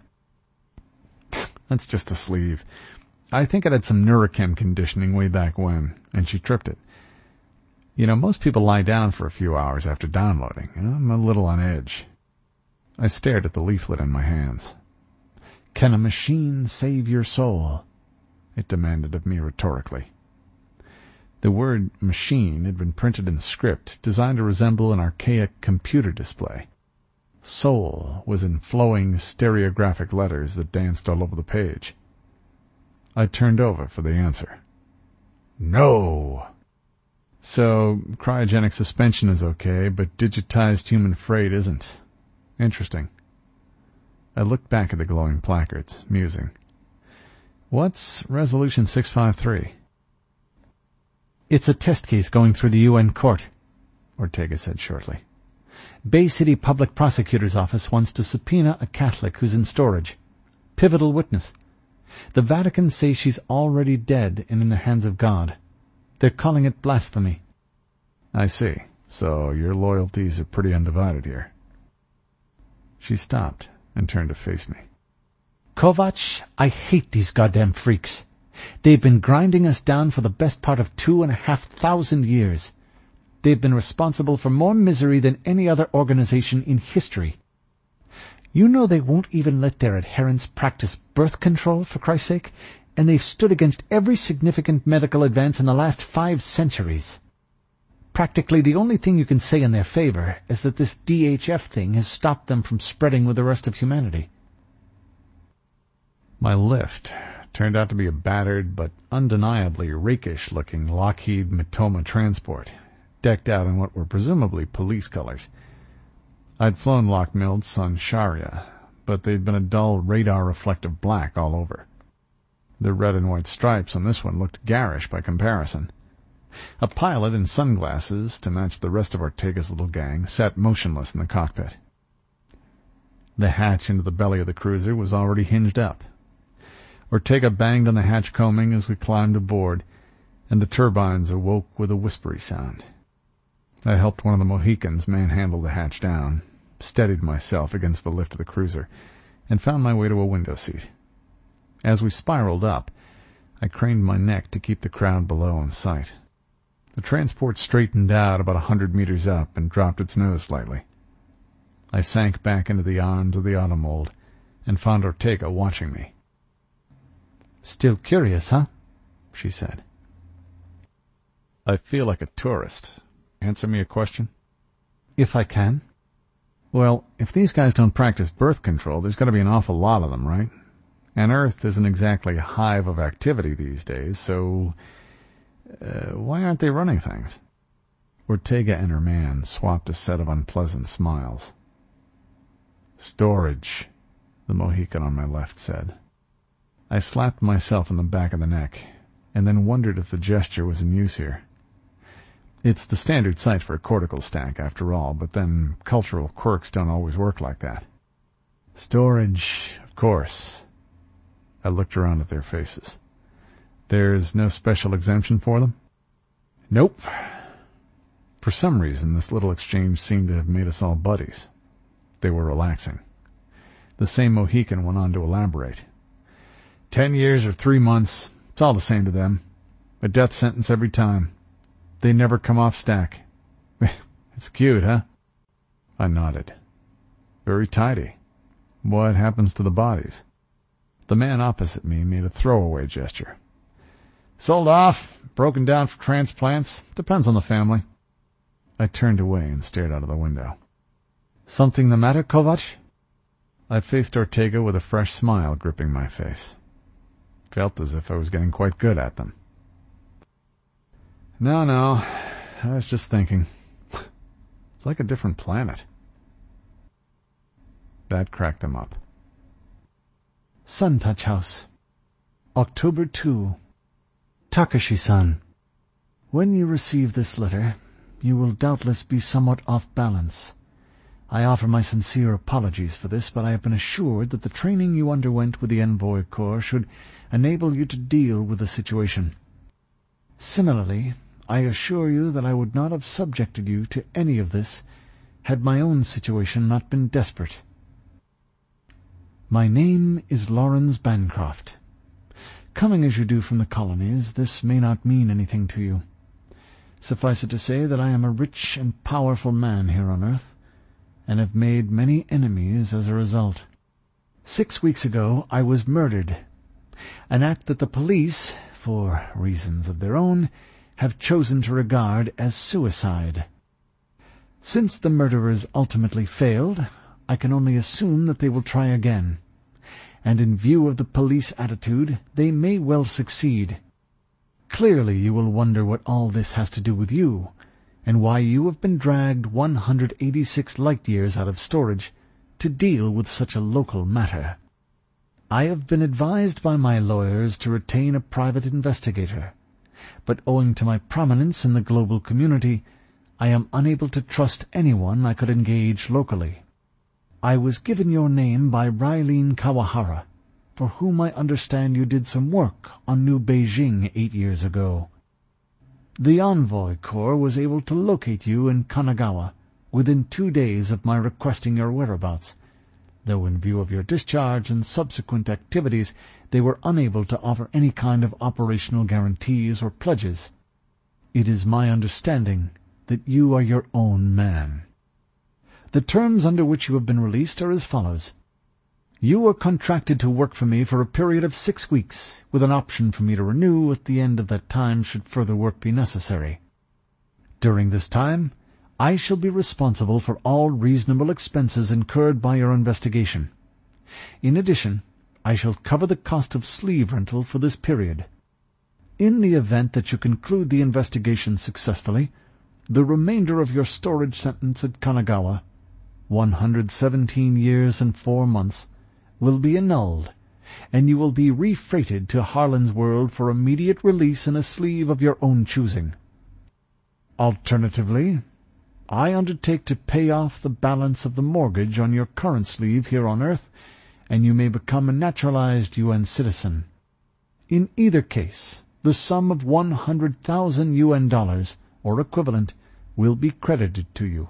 "That's just the sleeve. I think it had some neurochem conditioning way back when, and she tripped it. You know, most people lie down for a few hours after downloading. I'm a little on edge." I stared at the leaflet in my hands. "Can a machine save your soul?" it demanded of me rhetorically. The word machine had been printed in script designed to resemble an archaic computer display. Soul was in flowing stereographic letters that danced all over the page. I turned over for the answer. "No!" "So, cryogenic suspension is okay, but digitized human freight isn't. Interesting." I looked back at the glowing placards, musing. "What's Resolution 653? "It's a test case going through the UN court," Ortega said shortly. "Bay City Public Prosecutor's Office wants to subpoena a Catholic who's in storage. Pivotal witness. The Vatican say she's already dead and in the hands of God. They're calling it blasphemy." "I see. So your loyalties are pretty undivided here." She stopped and turned to face me. "Kovacs, I hate these goddamn freaks. They've been grinding us down for the best part of 2,500 years. They've been responsible for more misery than any other organization in history. You know they won't even let their adherents practice birth control, for Christ's sake, and they've stood against every significant medical advance in the last 5 centuries. Practically the only thing you can say in their favor is that this DHF thing has stopped them from spreading with the rest of humanity." My lift turned out to be a battered but undeniably rakish-looking Lockheed Matoma transport, decked out in what were presumably police colors. I'd flown Lockmild's on Sharia, but they'd been a dull radar-reflective black all over. The red and white stripes on this one looked garish by comparison. A pilot in sunglasses, to match the rest of Ortega's little gang, sat motionless in the cockpit. The hatch into the belly of the cruiser was already hinged up. Ortega banged on the hatch combing as we climbed aboard, and the turbines awoke with a whispery sound. I helped one of the Mohicans manhandle the hatch down, steadied myself against the lift of the cruiser, and found my way to a window seat. As we spiraled up, I craned my neck to keep the crowd below in sight. The transport straightened out about 100 meters up and dropped its nose slightly. I sank back into the arms of the automold and found Ortega watching me. "Still curious, huh?" she said. "I feel like a tourist. Answer me a question?" "If I can." "Well, if these guys don't practice birth control, there's got to be an awful lot of them, right? And Earth isn't exactly a hive of activity these days, so why aren't they running things?" Ortega and her man swapped a set of unpleasant smiles. "Storage," the Mohican on my left said. I slapped myself in the back of the neck, and then wondered if the gesture was in use here. It's the standard site for a cortical stack, after all, but then cultural quirks don't always work like that. "Storage, of course." I looked around at their faces. "There's no special exemption for them?" "Nope." For some reason, this little exchange seemed to have made us all buddies. They were relaxing. The same Mohican went on to elaborate. 10 years or 3 months, it's all the same to them. A death sentence every time. They never come off stack. It's cute, huh? I nodded. Very tidy. What happens to the bodies? The man opposite me made a throwaway gesture. Sold off, broken down for transplants. Depends on the family. I turned away and stared out of the window. Something the matter, Kovacs? I faced Ortega with a fresh smile gripping my face. Felt as if I was getting quite good at them. No, I was just thinking. It's like a different planet. That cracked them up. Suntouch House, October 2. Takashi-san, when you receive this letter, you will doubtless be somewhat off balance. I offer my sincere apologies for this, but I have been assured that the training you underwent with the Envoy Corps should enable you to deal with the situation. Similarly, I assure you that I would not have subjected you to any of this had my own situation not been desperate. My name is Lawrence Bancroft. Coming as you do from the colonies, this may not mean anything to you. Suffice it to say that I am a rich and powerful man here on Earth, and have made many enemies as a result. 6 weeks ago I was murdered, an act that the police, for reasons of their own, have chosen to regard as suicide. Since the murderers ultimately failed, I can only assume that they will try again, and in view of the police attitude, they may well succeed. Clearly you will wonder what all this has to do with you, and why you have been dragged 186 light-years out of storage to deal with such a local matter. I have been advised by my lawyers to retain a private investigator, but owing to my prominence in the global community, I am unable to trust anyone I could engage locally. I was given your name by Railin Kawahara, for whom I understand you did some work on New Beijing 8 years ago. The Envoy Corps was able to locate you in Kanagawa within 2 days of my requesting your whereabouts, though in view of your discharge and subsequent activities they were unable to offer any kind of operational guarantees or pledges. It is my understanding that you are your own man. The terms under which you have been released are as follows. You are contracted to work for me for a period of 6 weeks, with an option for me to renew at the end of that time should further work be necessary. During this time, I shall be responsible for all reasonable expenses incurred by your investigation. In addition, I shall cover the cost of sleeve rental for this period. In the event that you conclude the investigation successfully, the remainder of your storage sentence at Kanagawa, 117 years and 4 months, will be annulled, and you will be refreighted to Harlan's World for immediate release in a sleeve of your own choosing. Alternatively, I undertake to pay off the balance of the mortgage on your current sleeve here on Earth, and you may become a naturalized UN citizen. In either case, the sum of 100,000 UN dollars, or equivalent, will be credited to you.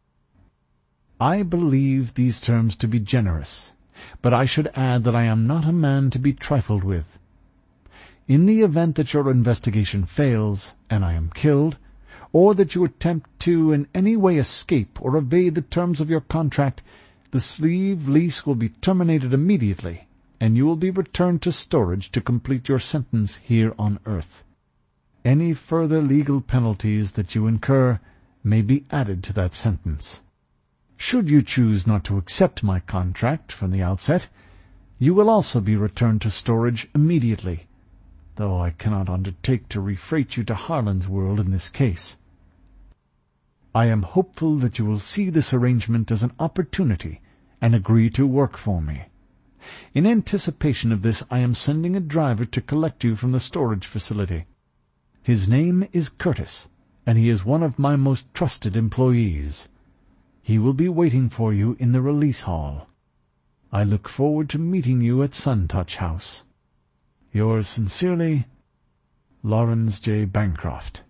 I believe these terms to be generous, but I should add that I am not a man to be trifled with. In the event that your investigation fails, and I am killed, or that you attempt to in any way escape or evade the terms of your contract, the sleeve lease will be terminated immediately, and you will be returned to storage to complete your sentence here on Earth. Any further legal penalties that you incur may be added to that sentence. Should you choose not to accept my contract from the outset, you will also be returned to storage immediately, though I cannot undertake to refreight you to Harlan's World in this case. I am hopeful that you will see this arrangement as an opportunity and agree to work for me. In anticipation of this, I am sending a driver to collect you from the storage facility. His name is Curtis, and he is one of my most trusted employees. He will be waiting for you in the release hall. I look forward to meeting you at Suntouch House. Yours sincerely, Lawrence J. Bancroft.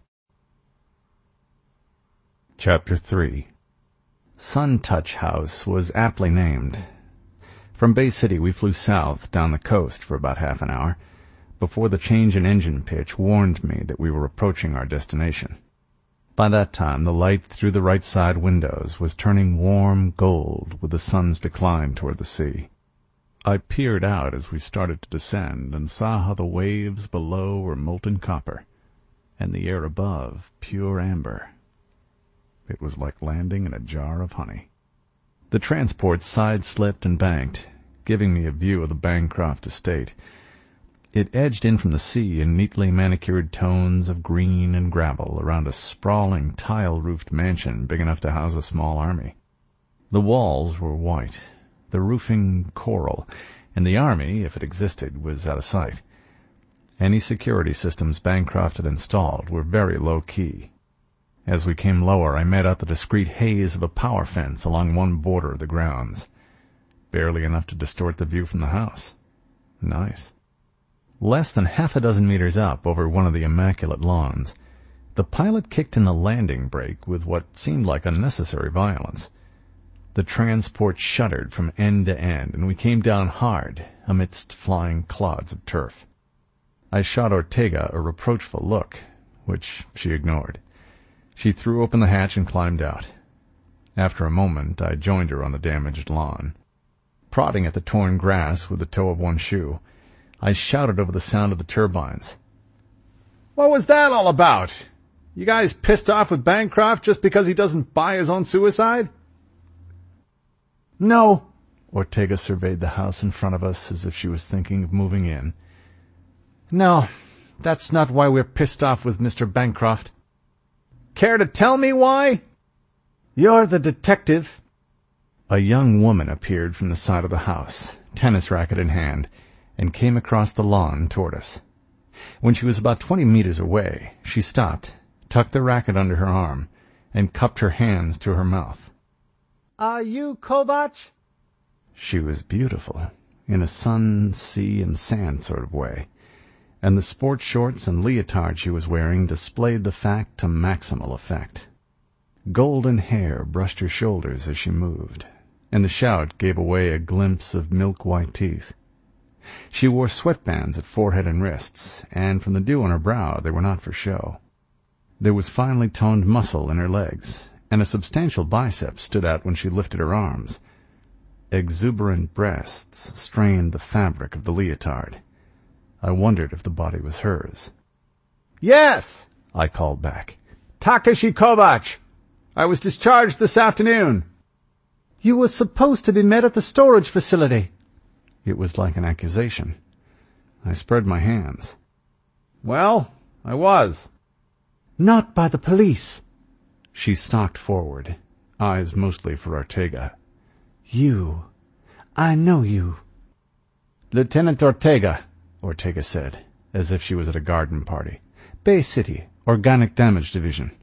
Chapter 3. Suntouch House was aptly named. From Bay City we flew south down the coast for about half an hour, before the change in engine pitch warned me that we were approaching our destination. By that time the light through the right side windows was turning warm gold with the sun's decline toward the sea. I peered out as we started to descend and saw how the waves below were molten copper, and the air above pure amber. It was like landing in a jar of honey. The transport side-slipped and banked, giving me a view of the Bancroft estate. It edged in from the sea in neatly manicured tones of green and gravel around a sprawling tile-roofed mansion big enough to house a small army. The walls were white, the roofing coral, and the army, if it existed, was out of sight. Any security systems Bancroft had installed were very low-key. As we came lower, I made out the discreet haze of a power fence along one border of the grounds. Barely enough to distort the view from the house. Nice. Less than half a dozen meters up over one of the immaculate lawns, the pilot kicked in the landing brake with what seemed like unnecessary violence. The transport shuddered from end to end, and we came down hard amidst flying clods of turf. I shot Ortega a reproachful look, which she ignored. She threw open the hatch and climbed out. After a moment, I joined her on the damaged lawn. Prodding at the torn grass with the toe of one shoe, I shouted over the sound of the turbines. "What was that all about? You guys pissed off with Bancroft just because he doesn't buy his own suicide?" "No." Ortega surveyed the house in front of us as if she was thinking of moving in. "No, that's not why we're pissed off with Mr. Bancroft." "Care to tell me why?" "You're the detective." A young woman appeared from the side of the house, tennis racket in hand, and came across the lawn toward us. When she was about 20 meters away, she stopped, tucked the racket under her arm, and cupped her hands to her mouth. "Are you Kovach?" She was beautiful, in a sun, sea, and sand sort of way, and the sport shorts and leotard she was wearing displayed the fact to maximal effect. Golden hair brushed her shoulders as she moved, and the shout gave away a glimpse of milk-white teeth. She wore sweatbands at forehead and wrists, and from the dew on her brow they were not for show. There was finely toned muscle in her legs, and a substantial bicep stood out when she lifted her arms. Exuberant breasts strained the fabric of the leotard. I wondered if the body was hers. "Yes," I called back. "Takashi Kovach. I was discharged this afternoon." "You were supposed to be met at the storage facility." It was like an accusation. I spread my hands. "Well, I was." "Not by the police." She stalked forward, eyes mostly for Ortega. "You. I know you." "Lieutenant Ortega," Ortega said, as if she was at a garden party. "Bay City, Organic Damage Division."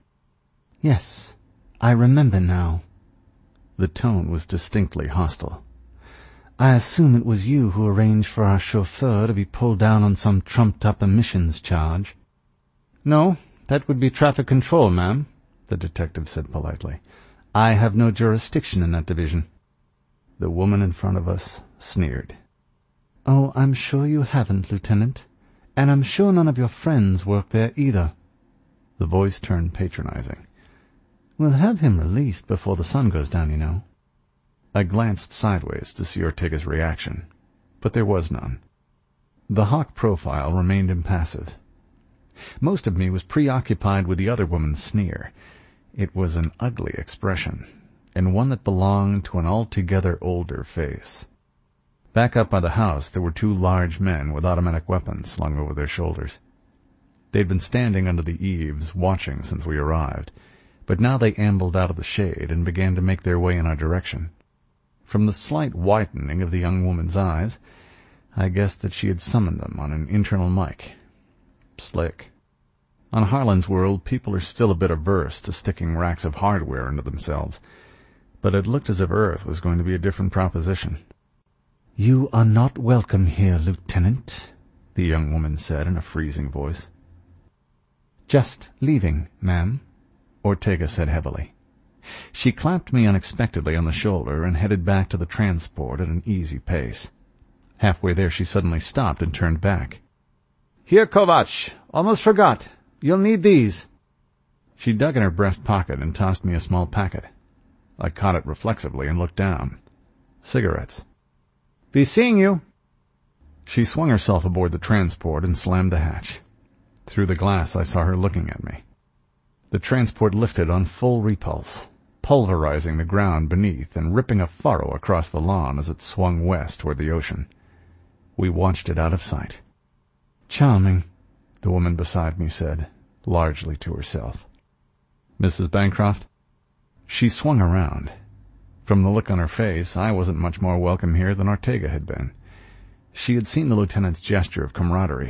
"Yes, I remember now." The tone was distinctly hostile. "I assume it was you who arranged for our chauffeur to be pulled down on some trumped-up emissions charge." "No, that would be traffic control, ma'am," the detective said politely. "I have no jurisdiction in that division." The woman in front of us sneered. "Oh, I'm sure you haven't, Lieutenant. And I'm sure none of your friends work there either." The voice turned patronizing. "We'll have him released before the sun goes down, you know." I glanced sideways to see Ortega's reaction, but there was none. The hawk profile remained impassive. Most of me was preoccupied with the other woman's sneer. It was an ugly expression, and one that belonged to an altogether older face. Back up by the house there were two large men with automatic weapons slung over their shoulders. They'd been standing under the eaves, watching since we arrived, but now they ambled out of the shade and began to make their way in our direction. From the slight widening of the young woman's eyes, I guessed that she had summoned them on an internal mic. Slick. On Harlan's world, people are still a bit averse to sticking racks of hardware into themselves, but it looked as if Earth was going to be a different proposition. "You are not welcome here, Lieutenant," the young woman said in a freezing voice. "Just leaving, ma'am," Ortega said heavily. She clapped me unexpectedly on the shoulder and headed back to the transport at an easy pace. Halfway there she suddenly stopped and turned back. "Here, Kovach. Almost forgot. You'll need these." She dug in her breast pocket and tossed me a small packet. I caught it reflexively and looked down. Cigarettes. "Be seeing you." She swung herself aboard the transport and slammed the hatch. Through the glass I saw her looking at me. The transport lifted on full repulse, pulverizing the ground beneath and ripping a furrow across the lawn as it swung west toward the ocean. We watched it out of sight. "Charming," the woman beside me said, largely to herself. "Mrs. Bancroft?" She swung around. From the look on her face, I wasn't much more welcome here than Ortega had been. She had seen the lieutenant's gesture of camaraderie,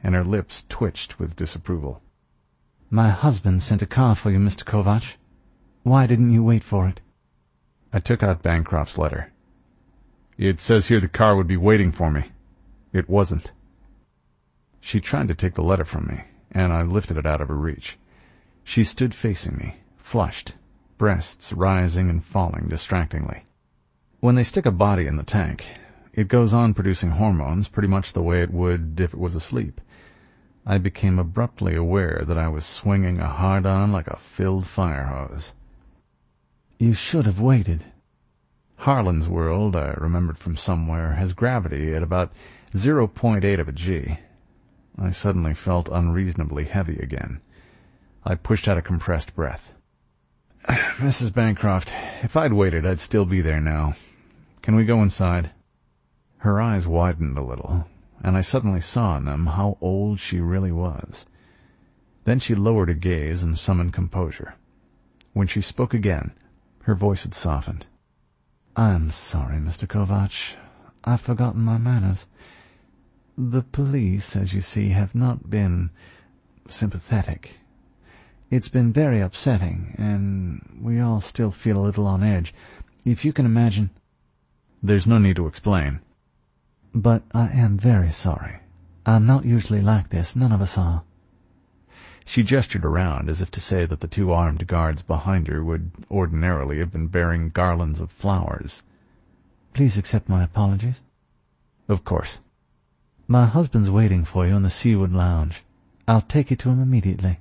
and her lips twitched with disapproval. My husband sent a car for you, Mr. Kovach. Why didn't you wait for it? I took out Bancroft's letter. It says here the car would be waiting for me. It wasn't. She tried to take the letter from me, and I lifted it out of her reach. She stood facing me, flushed, breasts rising and falling distractingly. When they stick a body in the tank, it goes on producing hormones pretty much the way it would if it was asleep. I became abruptly aware that I was swinging a hard-on like a filled fire hose. You should have waited. Harlan's world, I remembered from somewhere, has gravity at about 0.8 of a G. I suddenly felt unreasonably heavy again. I pushed out a compressed breath. Mrs. Bancroft, if I'd waited, I'd still be there now. Can we go inside? Her eyes widened a little, and I suddenly saw in them how old she really was. Then she lowered her gaze and summoned composure. When she spoke again, her voice had softened. I'm sorry, Mr. Kovach. I've forgotten my manners. The police, as you see, have not been sympathetic. It's been very upsetting, and we all still feel a little on edge. If you can imagine... There's no need to explain. But I am very sorry. I'm not usually like this. None of us are. She gestured around as if to say that the two armed guards behind her would ordinarily have been bearing garlands of flowers. Please accept my apologies. Of course. My husband's waiting for you in the Seaward Lounge. I'll take you to him immediately.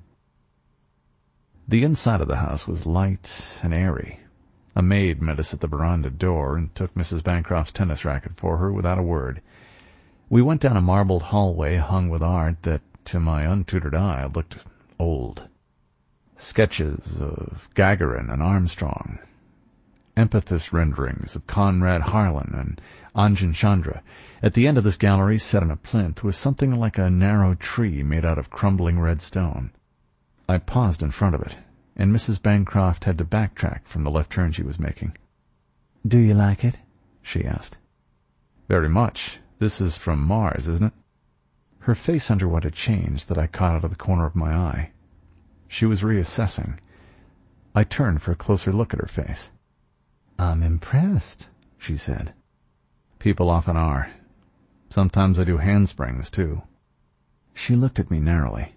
The inside of the house was light and airy. A maid met us at the veranda door and took Mrs. Bancroft's tennis racket for her without a word. We went down a marbled hallway hung with art that, to my untutored eye, looked old. Sketches of Gagarin and Armstrong. Empathist renderings of Conrad Harlan and Anjan Chandra. At the end of this gallery, set in a plinth, was something like a narrow tree made out of crumbling red stone. I paused in front of it, and Mrs. Bancroft had to backtrack from the left turn she was making. Do you like it? She asked. Very much. This is from Mars, isn't it? Her face underwent a change that I caught out of the corner of my eye. She was reassessing. I turned for a closer look at her face. I'm impressed, she said. People often are. Sometimes I do handsprings, too. She looked at me narrowly.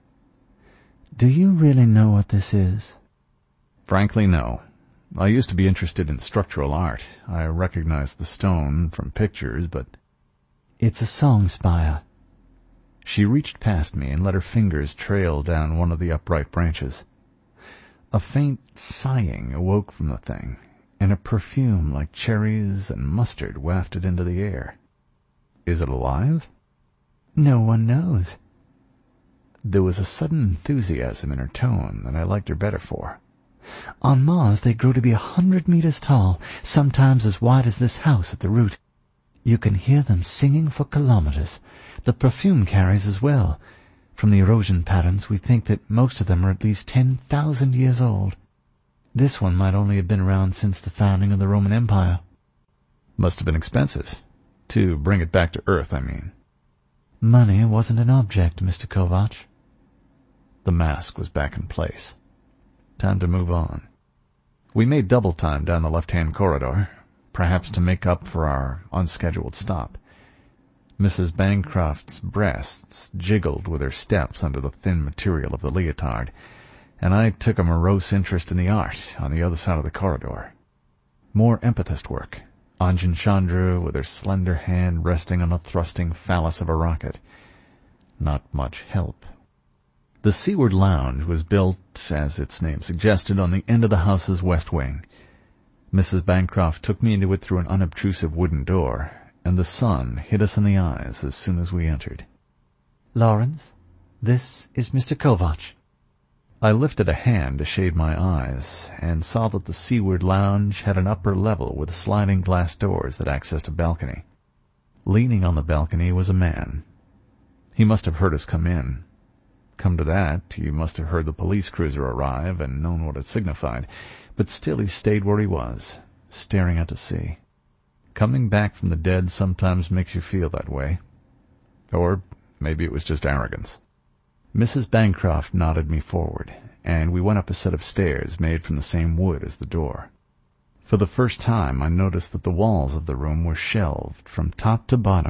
Do you really know what this is? Frankly, no. I used to be interested in structural art. I recognized the stone from pictures, but... It's a song spire. She reached past me and let her fingers trail down one of the upright branches. A faint sighing awoke from the thing, and a perfume like cherries and mustard wafted into the air. Is it alive? No one knows. There was a sudden enthusiasm in her tone that I liked her better for. On Mars they grow to be 100 meters tall, sometimes as wide as this house at the root. You can hear them singing for kilometers. The perfume carries as well. From the erosion patterns, we think that most of them are at least 10,000 years old. This one might only have been around since the founding of the Roman Empire. Must have been expensive. To bring it back to Earth, I mean. Money wasn't an object, Mr. Kovach. The mask was back in place. Time to move on. We made double time down the left-hand corridor, perhaps to make up for our unscheduled stop. Mrs. Bancroft's breasts jiggled with her steps under the thin material of the leotard, and I took a morose interest in the art on the other side of the corridor. More empathist work. Anjan Chandra with her slender hand resting on the thrusting phallus of a rocket. Not much help. The Seaward Lounge was built, as its name suggested, on the end of the house's west wing. Mrs. Bancroft took me into it through an unobtrusive wooden door, and the sun hit us in the eyes as soon as we entered. Lawrence, this is Mr. Kovach. I lifted a hand to shade my eyes, and saw that the Seaward Lounge had an upper level with sliding glass doors that accessed a balcony. Leaning on the balcony was a man. He must have heard us come in. Come to that, he must have heard the police cruiser arrive and known what it signified, but still he stayed where he was, staring out to sea. Coming back from the dead sometimes makes you feel that way. Or Maybe it was just arrogance. Mrs. Bancroft nodded me forward, and we went up a set of stairs made from the same wood as the door. For the first time I noticed that the walls of the room were shelved from top to bottom